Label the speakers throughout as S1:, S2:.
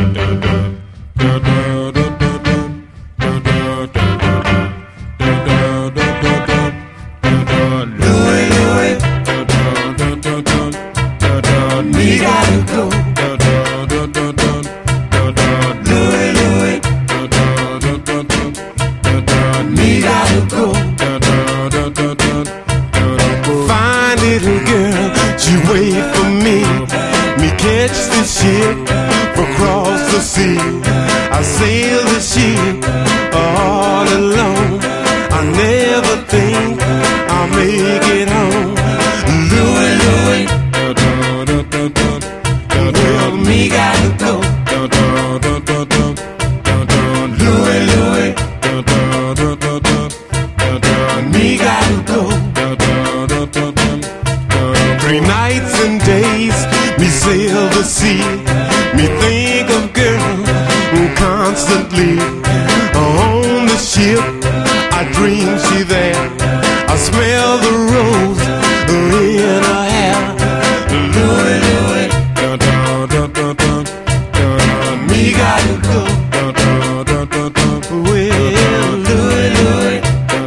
S1: Me gotta go. Louie, Louie. Me gotta go. Fine little girl, she wait for me. Me catch the ship across the sea. I sail the ship all alone. I never think I'll make it home. Louie, Louie. Well, me gotta go. Louie, Louie. Me gotta go. 3 nights and days, me sail the sea. Me think of girl constantly. On the ship, I dream she there. I smell the rose in her hair. Louie, Louie. Me gotta go. Well, Louie, Louie.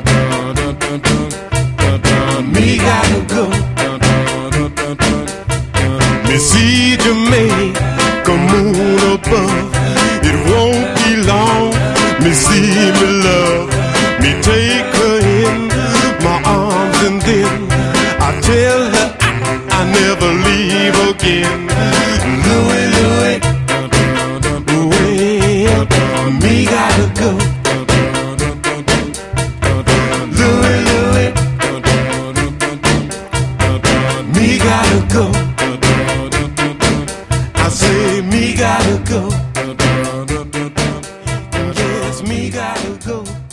S1: Me gotta go. Me see Jamaica moon above. It won't be long. Me see me love. Me take her in my arms and then I tell her I never leave again. Louie, Louie. Well, me gotta go. Louie, Louie. Me gotta go. I say me gotta go. Yes, me gotta go.